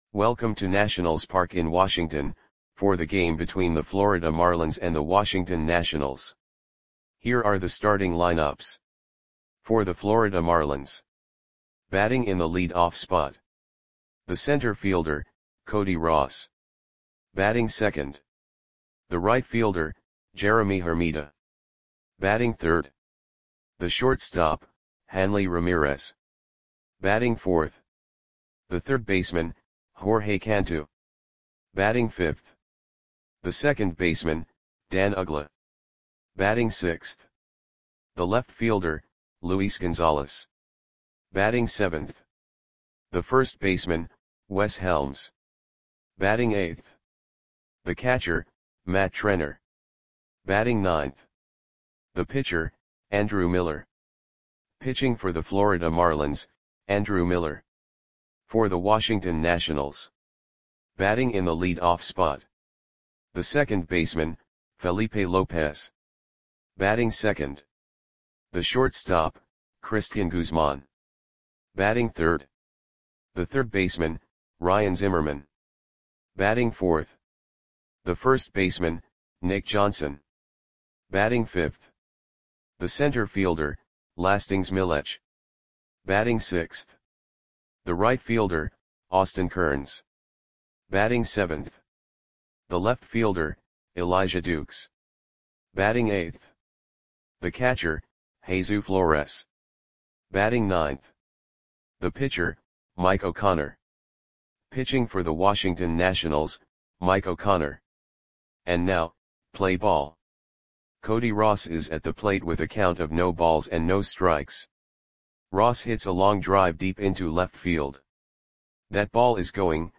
Welcome to Nationals Park in Washington, for the game between the Florida Marlins and the Washington Nationals. Here are the starting lineups. For the Florida Marlins. Batting in the lead-off spot. The center fielder, Cody Ross. Batting second. The right fielder, Jeremy Hermida. Batting third. The shortstop, Hanley Ramirez. Batting fourth. The third baseman, Jorge Cantu. Batting fifth. The second baseman, Dan Uggla. Batting sixth. The left fielder, Luis Gonzalez. Batting seventh. The first baseman, Wes Helms. Batting eighth. The catcher, Matt Trenner. Batting ninth. The pitcher, Andrew Miller. Pitching for the Florida Marlins, Andrew Miller. For the Washington Nationals. Batting in the lead-off spot. The second baseman, Felipe Lopez. Batting second. The shortstop, Cristian Guzman. Batting third. The third baseman, Ryan Zimmerman. Batting fourth. The first baseman, Nick Johnson. Batting fifth. The center fielder, Lastings Milech. Batting sixth. The right fielder, Austin Kearns. Batting seventh. The left fielder, Elijah Dukes. Batting eighth. The catcher, Jesus Flores. Batting ninth. The pitcher, Mike O'Connor. Pitching for the Washington Nationals, Mike O'Connor. And now, play ball. Cody Ross is at the plate with a count of no balls and no strikes. Ross hits a long drive deep into left field. That ball is gone.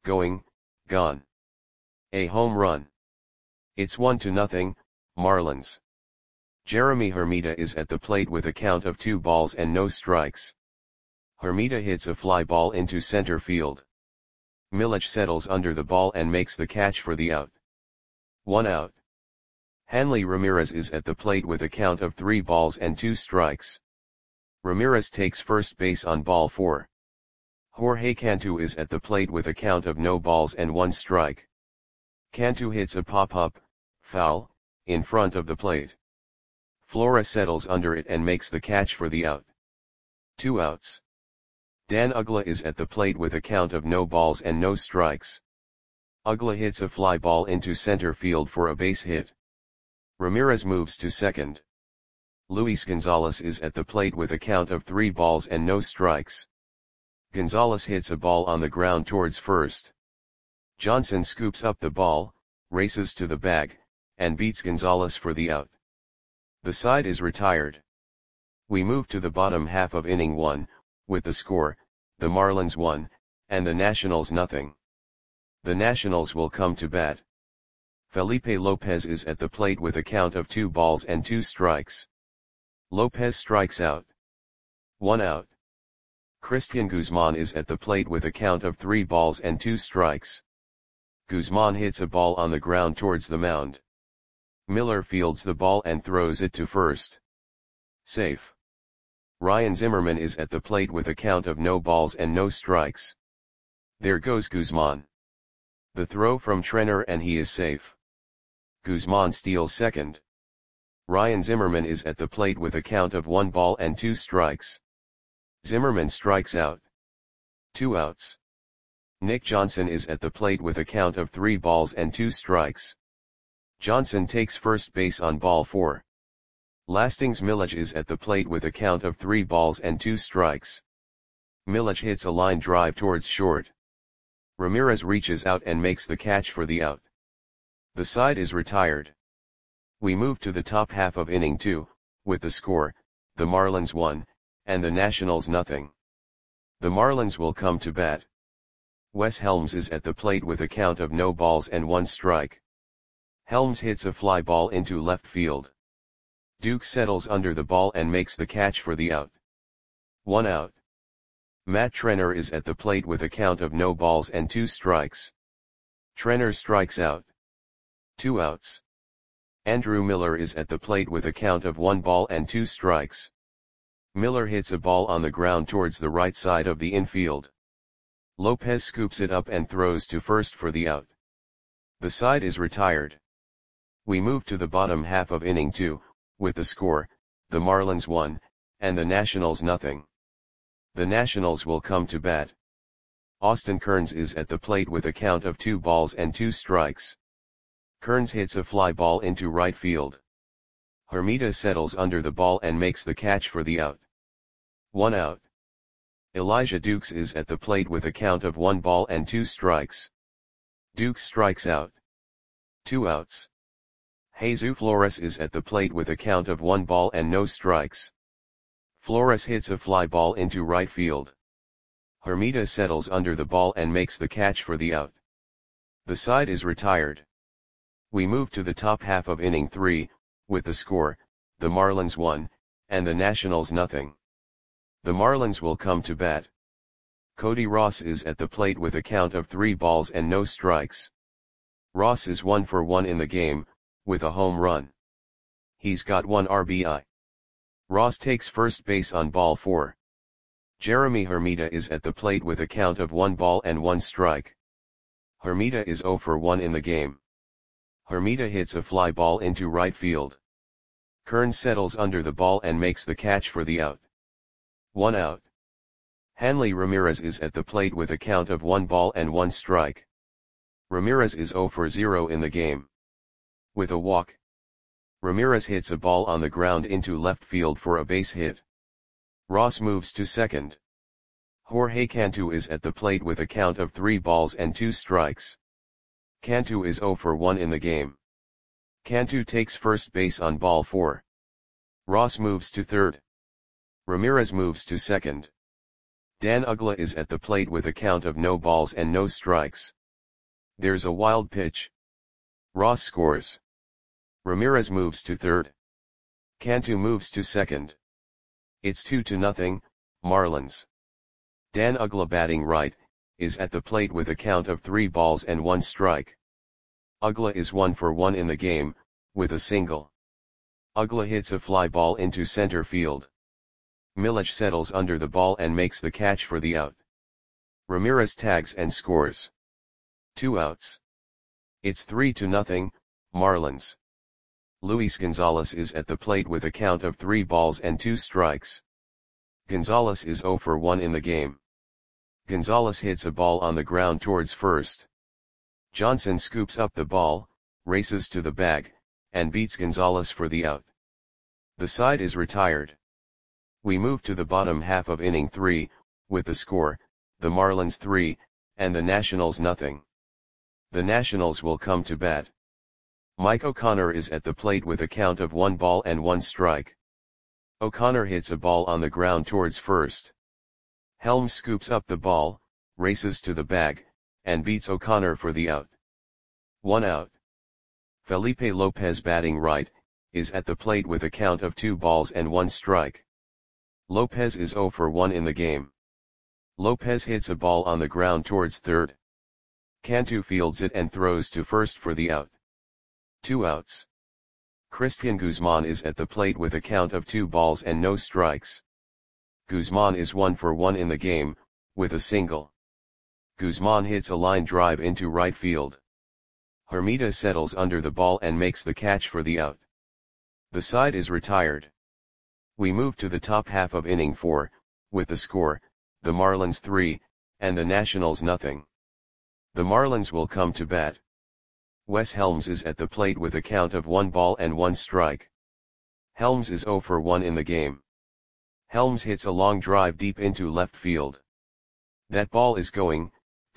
A home run. It's 1-0, Marlins. Jeremy Hermida is at the plate with a count of 2 balls and no strikes. Hermida hits a fly ball into center field. Milech settles under the ball and makes the catch for the out. 1 out. Hanley Ramirez is at the plate with a count of 3 balls and 2 strikes. Ramirez takes first base on ball 4. Jorge Cantu is at the plate with a count of no balls and 1 strike. Cantu hits a pop-up, foul, in front of the plate. Flores settles under it and makes the catch for the out. 2 outs. Dan Uggla is at the plate with a count of no balls and no strikes. Uggla hits a fly ball into center field for a base hit. Ramirez moves to second. Luis Gonzalez is at the plate with a count of 3 balls and no strikes. Gonzalez hits a ball on the ground towards first. Johnson scoops up the ball, races to the bag, and beats Gonzalez for the out. The side is retired. We move to the bottom half of inning 1, with the score, the Marlins 1, and the Nationals 0. The Nationals will come to bat. Felipe Lopez is at the plate with a count of 2 balls and 2 strikes. Lopez strikes out. 1 out. Cristian Guzman is at the plate with a count of 3 balls and 2 strikes. Guzman hits a ball on the ground towards the mound. Miller fields the ball and throws it to first. Safe. Ryan Zimmerman is at the plate with a count of no balls and no strikes. There goes Guzman. The throw from Trenner and he is safe. Guzman steals second. Ryan Zimmerman is at the plate with a count of 1 ball and 2 strikes. Zimmerman strikes out. 2 outs. Nick Johnson is at the plate with a count of 3 balls and 2 strikes. Johnson takes first base on ball 4. Lastings Milech is at the plate with a count of 3 balls and 2 strikes. Milech hits a line drive towards short. Ramirez reaches out and makes the catch for the out. The side is retired. We move to the top half of inning 2, with the score, the Marlins 1, and the Nationals 0. The Marlins will come to bat. Wes Helms is at the plate with a count of no balls and 1 strike. Helms hits a fly ball into left field. Dukes settles under the ball and makes the catch for the out. 1 out. Matt Trenner is at the plate with a count of no balls and 2 strikes. Trenner strikes out. 2 outs. Andrew Miller is at the plate with a count of 1 ball and 2 strikes. Miller hits a ball on the ground towards the right side of the infield. Lopez scoops it up and throws to first for the out. The side is retired. We move to the bottom half of inning 2, with the score, the Marlins 1, and the Nationals nothing. The Nationals will come to bat. Austin Kearns is at the plate with a count of 2 balls and 2 strikes. Kearns hits a fly ball into right field. Hermida settles under the ball and makes the catch for the out. 1 out. Elijah Dukes is at the plate with a count of 1 ball and 2 strikes. Dukes strikes out. 2 outs. Jesus Flores is at the plate with a count of 1 ball and no strikes. Flores hits a fly ball into right field. Hermida settles under the ball and makes the catch for the out. The side is retired. We move to the top half of inning 3, with the score, the Marlins 1, and the Nationals nothing. The Marlins will come to bat. Cody Ross is at the plate with a count of 3 balls and no strikes. Ross is 1 for 1 in the game, with a home run. He's got 1 RBI. Ross takes first base on ball 4. Jeremy Hermida is at the plate with a count of 1 ball and 1 strike. Hermida is 0 for 1 in the game. Hermida hits a fly ball into right field. Kearns settles under the ball and makes the catch for the out. 1 out. Hanley Ramirez is at the plate with a count of 1 ball and 1 strike. Ramirez is 0 for 0 in the game. With a walk, Ramirez hits a ball on the ground into left field for a base hit. Ross moves to second. Jorge Cantu is at the plate with a count of 3 balls and 2 strikes. Cantu is 0 for 1 in the game. Cantu takes first base on ball 4. Ross moves to third. Ramirez moves to second. Dan Uggla is at the plate with a count of no balls and no strikes. There's a wild pitch. Ross scores. Ramirez moves to third. Cantu moves to second. It's 2-0, Marlins. Dan Uggla batting right, is at the plate with a count of 3 balls and 1 strike. Uggla is 1 for 1 in the game, with a single. Uggla hits a fly ball into center field. Milledge settles under the ball and makes the catch for the out. Ramirez tags and scores. 2 outs. It's 3-0, Marlins. Luis Gonzalez is at the plate with a count of 3 balls and 2 strikes. Gonzalez is 0 for 1 in the game. Gonzalez hits a ball on the ground towards first. Johnson scoops up the ball, races to the bag, and beats Gonzalez for the out. The side is retired. We move to the bottom half of inning 3, with the score, the Marlins 3, and the Nationals nothing. The Nationals will come to bat. Mike O'Connor is at the plate with a count of 1 ball and 1 strike. O'Connor hits a ball on the ground towards first. Helms scoops up the ball, races to the bag, and beats O'Connor for the out. 1 out. Felipe Lopez batting right, is at the plate with a count of 2 balls and 1 strike. Lopez is 0 for 1 in the game. Lopez hits a ball on the ground towards third. Cantu fields it and throws to first for the out. 2 outs. Christian Guzman is at the plate with a count of 2 balls and no strikes. Guzman is 1 for 1 in the game, with a single. Guzman hits a line drive into right field. Hermida settles under the ball and makes the catch for the out. The side is retired. We move to the top half of inning 4, with the score, the Marlins 3, and the Nationals nothing. The Marlins will come to bat. Wes Helms is at the plate with a count of 1 ball and 1 strike. Helms is 0 for 1 in the game. Helms hits a long drive deep into left field. That ball is gone.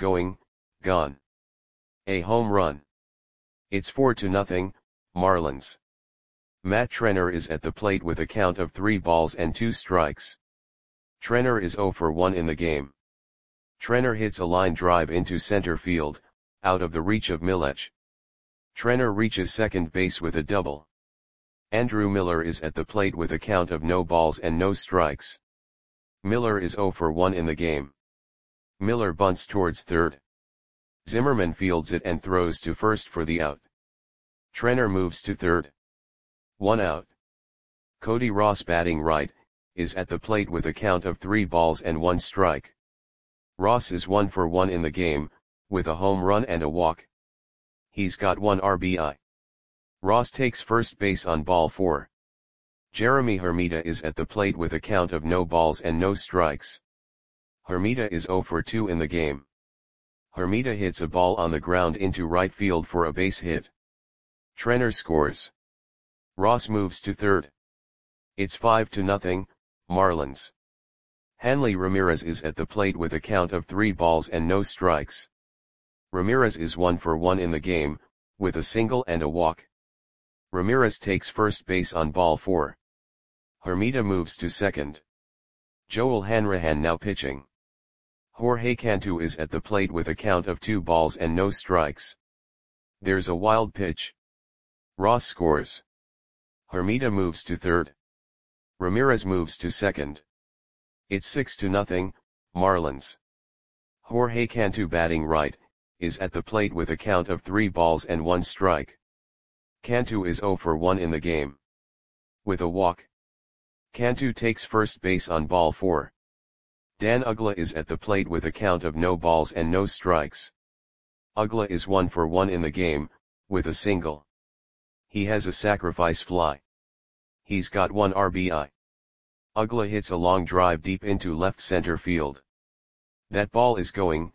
A home run. It's 4-0, Marlins. Matt Trenner is at the plate with a count of 3 balls and 2 strikes. Trenner is 0 for 1 in the game. Trenner hits a line drive into center field, out of the reach of Milledge. Trenner reaches second base with a double. Andrew Miller is at the plate with a count of no balls and no strikes. Miller is 0 for 1 in the game. Miller bunts towards third. Zimmerman fields it and throws to first for the out. Trenner moves to third. 1 out. Cody Ross batting right, is at the plate with a count of 3 balls and 1 strike. Ross is 1 for 1 in the game, with a home run and a walk. He's got 1 RBI. Ross takes first base on ball 4. Jeremy Hermida is at the plate with a count of no balls and no strikes. Hermida is 0 for 2 in the game. Hermida hits a ball on the ground into right field for a base hit. Trenner scores. Ross moves to third. It's 5-0, Marlins. Hanley Ramirez is at the plate with a count of 3 balls and no strikes. Ramirez is 1 for 1 in the game, with a single and a walk. Ramirez takes first base on ball 4. Hermida moves to second. Joel Hanrahan now pitching. Jorge Cantu is at the plate with a count of 2 balls and no strikes. There's a wild pitch. Ross scores. Hermida moves to third. Ramirez moves to second. It's 6-0, Marlins. Jorge Cantu batting right, is at the plate with a count of 3 balls and 1 strike. Cantu is 0 for 1 in the game. With a walk. Cantu takes first base on ball 4. Dan Uggla is at the plate with a count of no balls and no strikes. Uggla is 1 for 1 in the game, with a single. He has a sacrifice fly. He's got 1 RBI. Uggla hits a long drive deep into left center field. That ball is going,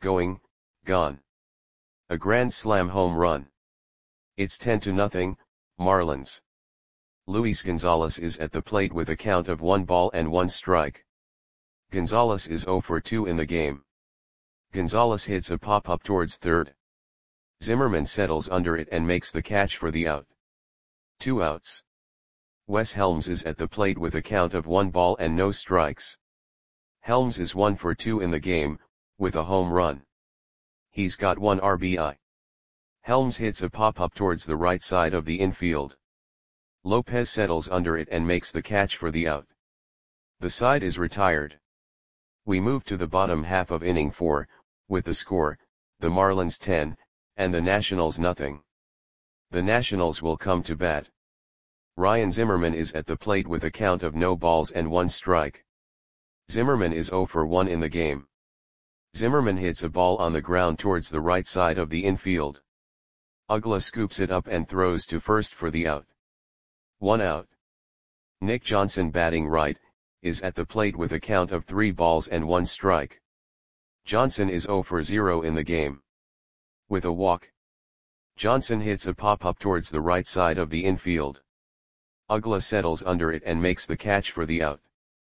gone. A grand slam home run. It's 10-0, Marlins. Luis Gonzalez is at the plate with a count of 1 ball and 1 strike. Gonzalez is 0 for 2 in the game. Gonzalez hits a pop-up towards third. Zimmerman settles under it and makes the catch for the out. 2 outs. Wes Helms is at the plate with a count of 1 ball and no strikes. Helms is 1 for 2 in the game, with a home run. He's got 1 RBI. Helms hits a pop-up towards the right side of the infield. Lopez settles under it and makes the catch for the out. The side is retired. We move to the bottom half of inning 4, with the score, the Marlins 10, and the Nationals nothing. The Nationals will come to bat. Ryan Zimmerman is at the plate with a count of no balls and 1 strike. Zimmerman is 0 for 1 in the game. Zimmerman hits a ball on the ground towards the right side of the infield. Uggla scoops it up and throws to first for the out. 1 out. Nick Johnson batting right, is at the plate with a count of 3 balls and 1 strike. Johnson is 0 for 0 in the game. With a walk. Johnson hits a pop-up towards the right side of the infield. Uggla settles under it and makes the catch for the out.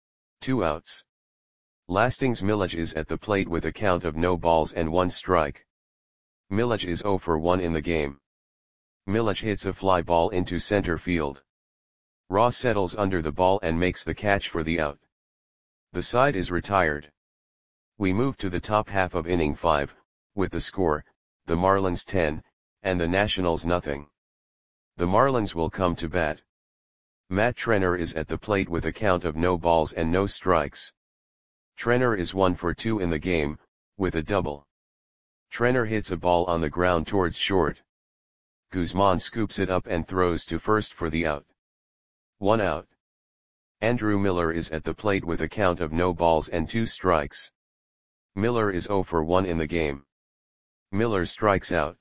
2 outs. Lastings Milledge is at the plate with a count of no balls and 1 strike. Milledge is 0 for 1 in the game. Milledge hits a fly ball into center field. Ross settles under the ball and makes the catch for the out. The side is retired. We move to the top half of inning 5, with the score, the Marlins 10, and the Nationals nothing. The Marlins will come to bat. Matt Trenner is at the plate with a count of no balls and no strikes. Trenner is 1 for 2 in the game, with a double. Trenner hits a ball on the ground towards short. Guzman scoops it up and throws to first for the out. 1 out. Andrew Miller is at the plate with a count of no balls and 2 strikes. Miller is 0 for 1 in the game. Miller strikes out.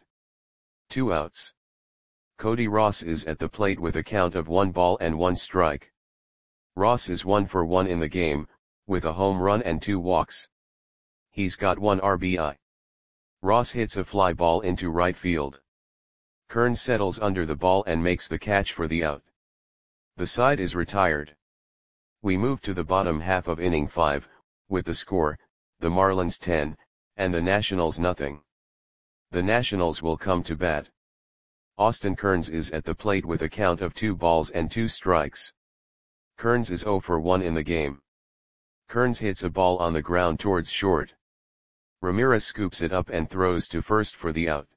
2 outs. Cody Ross is at the plate with a count of 1 ball and 1 strike. Ross is 1 for 1 in the game, with a home run and 2 walks. He's got 1 RBI. Ross hits a fly ball into right field. Kearns settles under the ball and makes the catch for the out. The side is retired. We move to the bottom half of inning 5, with the score, the Marlins 10, and the Nationals nothing. The Nationals will come to bat. Austin Kearns is at the plate with a count of 2 balls and 2 strikes. Kearns is 0 for 1 in the game. Kearns hits a ball on the ground towards short. Ramirez scoops it up and throws to first for the out.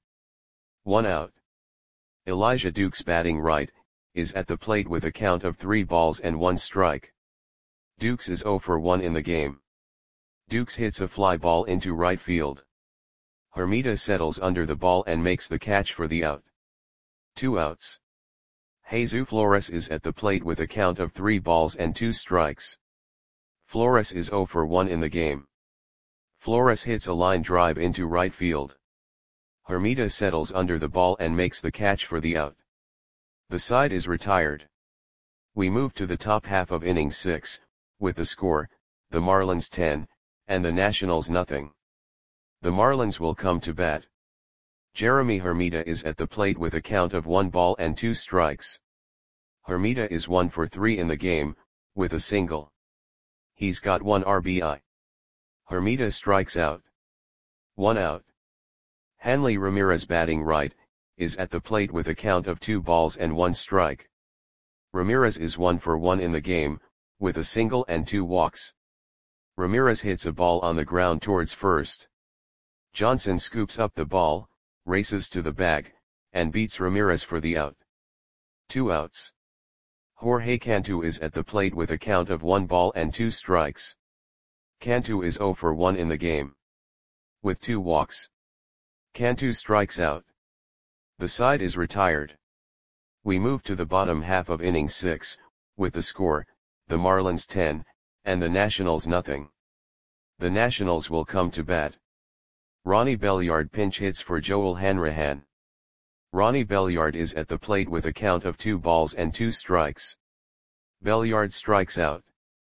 1 out. Elijah Dukes batting right, is at the plate with a count of 3 balls and 1 strike. Dukes is 0 for 1 in the game. Dukes hits a fly ball into right field. Hermida settles under the ball and makes the catch for the out. 2 outs. Jesus Flores is at the plate with a count of 3 balls and 2 strikes. Flores is 0 for 1 in the game. Flores hits a line drive into right field. Hermida settles under the ball and makes the catch for the out. The side is retired. We move to the top half of inning 6, with the score, the Marlins 10, and the Nationals nothing. The Marlins will come to bat. Jeremy Hermida is at the plate with a count of 1 ball and 2 strikes. Hermida is 1 for 3 in the game, with a single. He's got 1 RBI. Hermida strikes out. 1 out. Hanley Ramirez, batting right, is at the plate with a count of 2 balls and 1 strike. Ramirez is 1 for 1 in the game, with a single and 2 walks. Ramirez hits a ball on the ground towards first. Johnson scoops up the ball, races to the bag, and beats Ramirez for the out. 2 outs. Jorge Cantu is at the plate with a count of 1 ball and 2 strikes. Cantu is 0 for 1 in the game, with 2 walks. Cantu strikes out. The side is retired. We move to the bottom half of inning 6, with the score, the Marlins 10, and the Nationals nothing. The Nationals will come to bat. Ronnie Belliard pinch hits for Joel Hanrahan. Ronnie Belliard is at the plate with a count of 2 balls and 2 strikes. Belliard strikes out.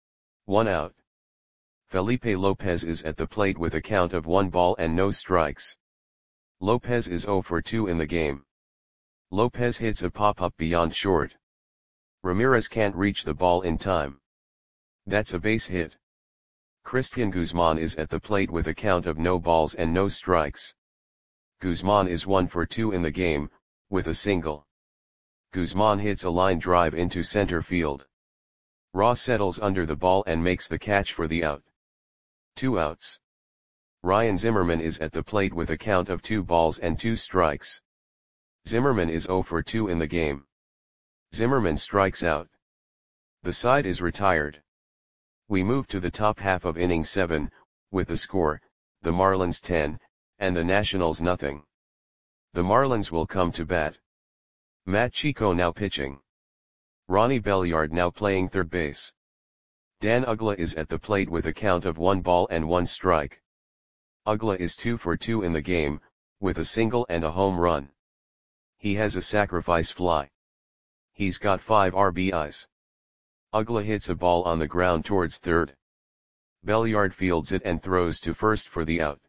1 out. Felipe Lopez is at the plate with a count of 1 ball and no strikes. Lopez is 0 for 2 in the game. Lopez hits a pop-up beyond short. Ramirez can't reach the ball in time. That's a base hit. Christian Guzman is at the plate with a count of no balls and no strikes. Guzman is 1 for 2 in the game, with a single. Guzman hits a line drive into center field. Ross settles under the ball and makes the catch for the out. 2 outs. Ryan Zimmerman is at the plate with a count of 2 balls and 2 strikes. Zimmerman is 0 for 2 in the game. Zimmerman strikes out. The side is retired. We move to the top half of inning 7, with the score, the Marlins 10, and the Nationals nothing. The Marlins will come to bat. Matt Chico now pitching. Ronnie Belliard now playing third base. Dan Uggla is at the plate with a count of 1 ball and 1 strike. Uggla is 2 for 2 in the game, with a single and a home run. He has a sacrifice fly. He's got 5 RBIs. Uggla hits a ball on the ground towards third. Belliard fields it and throws to first for the out.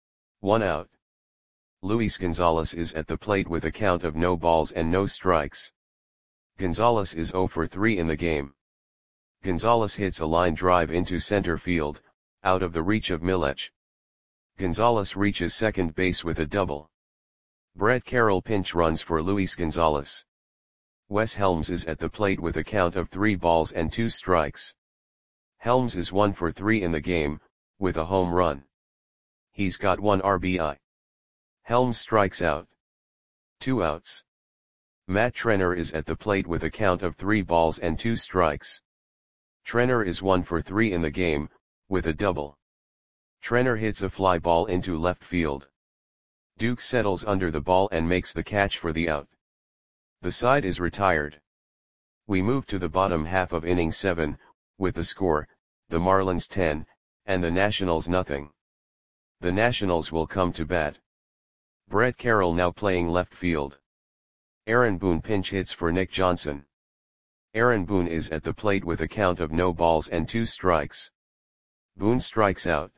1 out. Luis Gonzalez is at the plate with a count of no balls and no strikes. Gonzalez is 0 for 3 in the game. Gonzalez hits a line drive into center field, out of the reach of Milech. Gonzalez reaches second base with a double. Brett Carroll pinch runs for Luis Gonzalez. Wes Helms is at the plate with a count of 3 balls and 2 strikes. Helms is 1 for 3 in the game, with a home run. He's got 1 RBI. Helms strikes out. 2 outs. Matt Trenner is at the plate with a count of 3 balls and 2 strikes. Trenner is 1 for 3 in the game, with a double. Trenner hits a fly ball into left field. Duke settles under the ball and makes the catch for the out. The side is retired. We move to the bottom half of inning 7, with the score, the Marlins 10, and the Nationals nothing. The Nationals will come to bat. Brett Carroll now playing left field. Aaron Boone pinch hits for Nick Johnson. Aaron Boone is at the plate with a count of no balls and 2 strikes. Boone strikes out.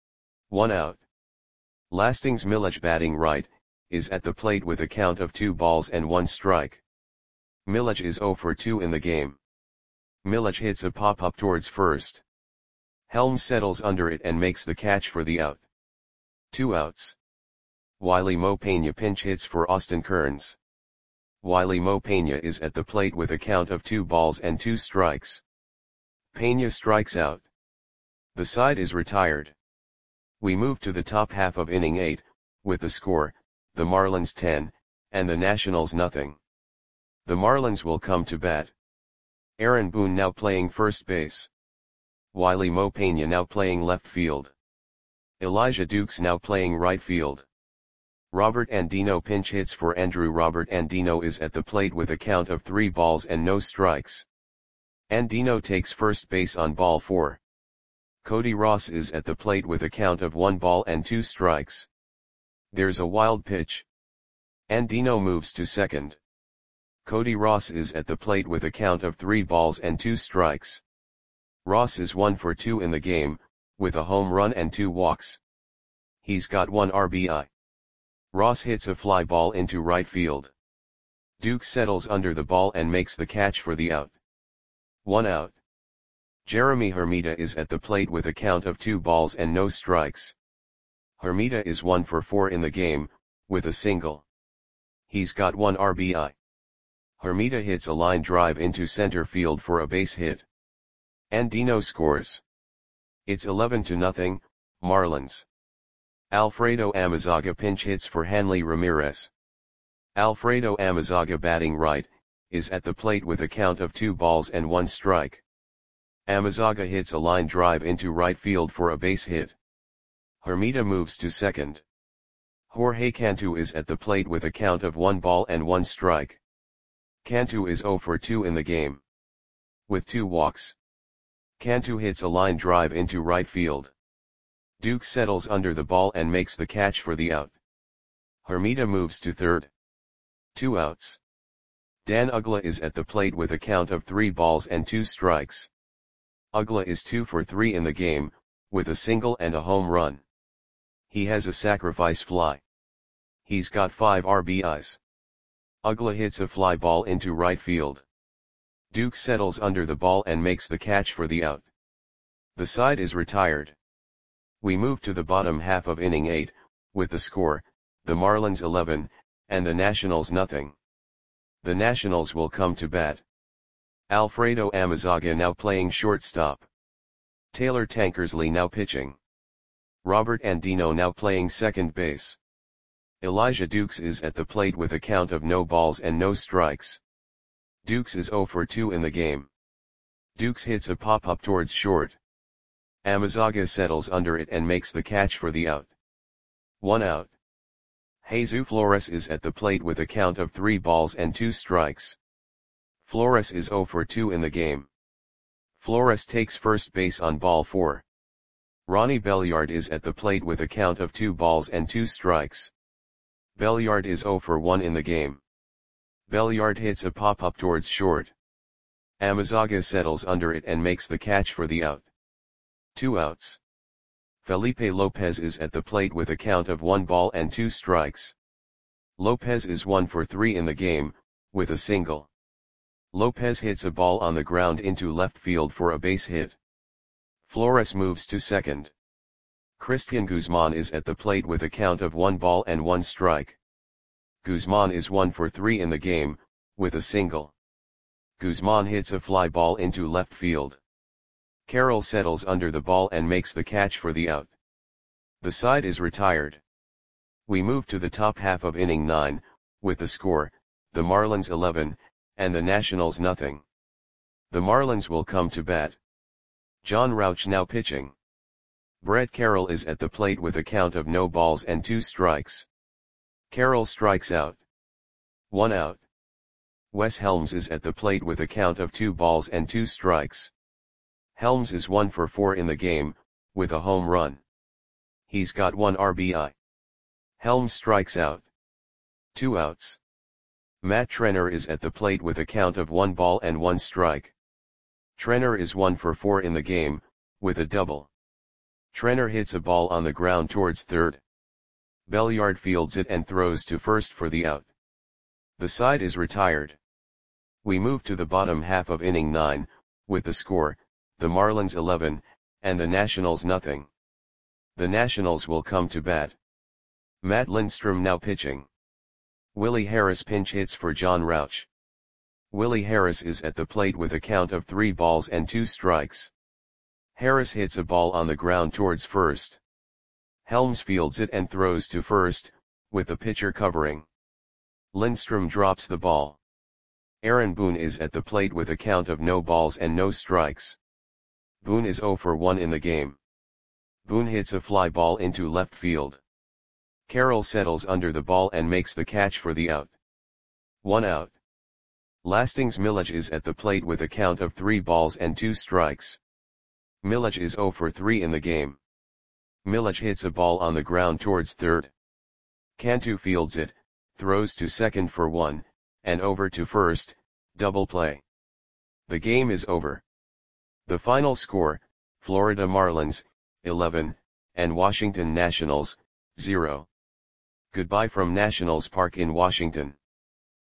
1 out. Lastings Milech, batting right, is at the plate with a count of 2 balls and 1 strike. Milech is 0 for 2 in the game. Milech hits a pop-up towards first. Helms settles under it and makes the catch for the out. 2 outs. Wiley Mo Peña pinch hits for Austin Kearns. Wiley Mo Peña is at the plate with a count of 2 balls and 2 strikes. Peña strikes out. The side is retired. We move to the top half of inning 8, with the score, the Marlins 10, and the Nationals nothing. The Marlins will come to bat. Aaron Boone now playing first base. Wiley Mo Peña now playing left field. Elijah Dukes now playing right field. Robert Andino pinch hits for Andrew. Robert Andino is at the plate with a count of 3 balls and no strikes. Andino takes first base on ball 4. Cody Ross is at the plate with a count of 1 ball and 2 strikes. There's a wild pitch. Andino moves to second. Cody Ross is at the plate with a count of 3 balls and 2 strikes. Ross is 1 for 2 in the game, with a home run and 2 walks. He's got 1 RBI. Ross hits a fly ball into right field. Duke settles under the ball and makes the catch for the out. 1 out. Jeremy Hermida is at the plate with a count of 2 balls and no strikes. Hermida is 1 for 4 in the game, with a single. He's got 1 RBI. Hermida hits a line drive into center field for a base hit. Andino scores. It's 11-0, Marlins. Alfredo Amezaga pinch hits for Hanley Ramirez. Alfredo Amezaga, batting right, is at the plate with a count of 2 balls and 1 strike. Amezaga hits a line drive into right field for a base hit. Hermida moves to second. Jorge Cantu is at the plate with a count of 1 ball and 1 strike. Cantu is 0 for 2 in the game, with 2 walks. Cantu hits a line drive into right field. Duke settles under the ball and makes the catch for the out. Hermida moves to third. 2 outs. Dan Uggla is at the plate with a count of 3 balls and 2 strikes. Uggla is 2 for 3 in the game, with a single and a home run. He has a sacrifice fly. He's got 5 RBIs. Uggla hits a fly ball into right field. Duke settles under the ball and makes the catch for the out. The side is retired. We move to the bottom half of inning 8, with the score, the Marlins 11, and the Nationals nothing. The Nationals will come to bat. Alfredo Amezaga now playing shortstop. Taylor Tankersley now pitching. Robert Andino now playing second base. Elijah Dukes is at the plate with a count of no balls and no strikes. Dukes is 0 for 2 in the game. Dukes hits a pop-up towards short. Amezaga settles under it and makes the catch for the out. 1 out. Jesus Flores is at the plate with a count of 3 balls and 2 strikes. Flores is 0 for 2 in the game. Flores takes first base on ball 4. Ronnie Belliard is at the plate with a count of 2 balls and 2 strikes. Belliard is 0 for 1 in the game. Belliard hits a pop-up towards short. Amezaga settles under it and makes the catch for the out. 2 outs. Felipe Lopez is at the plate with a count of 1 ball and 2 strikes. Lopez is 1 for 3 in the game, with a single. Lopez hits a ball on the ground into left field for a base hit. Flores moves to second. Christian Guzman is at the plate with a count of 1 ball and 1 strike. Guzman is 1 for 3 in the game, with a single. Guzman hits a fly ball into left field. Carroll settles under the ball and makes the catch for the out. The side is retired. We move to the top half of inning 9, with the score, the Marlins 11, and the Nationals nothing. The Marlins will come to bat. John Rauch now pitching. Brett Carroll is at the plate with a count of no balls and 2 strikes. Carroll strikes out. 1 out. Wes Helms is at the plate with a count of 2 balls and 2 strikes. Helms is 1 for 4 in the game, with a home run. He's got 1 RBI. Helms strikes out. 2 outs. Matt Trenner is at the plate with a count of 1 ball and 1 strike. Trenner is 1 for 4 in the game, with a double. Trenner hits a ball on the ground towards third. Belliard fields it and throws to first for the out. The side is retired. We move to the bottom half of inning 9, with the score, the Marlins 11, and the Nationals nothing. The Nationals will come to bat. Matt Lindstrom now pitching. Willie Harris pinch hits for John Rauch. Willie Harris is at the plate with a count of 3 balls and 2 strikes. Harris hits a ball on the ground towards first. Helms fields it and throws to first, with the pitcher covering. Lindstrom drops the ball. Aaron Boone is at the plate with a count of no balls and no strikes. Boone is 0 for 1 in the game. Boone hits a fly ball into left field. Carroll settles under the ball and makes the catch for the out. 1 out. Lastings Milledge is at the plate with a count of 3 balls and 2 strikes. Milledge is 0 for 3 in the game. Milledge hits a ball on the ground towards third. Cantu fields it, throws to second for 1, and over to first, double play. The game is over. The final score, Florida Marlins, 11, and Washington Nationals, 0. Goodbye from Nationals Park in Washington.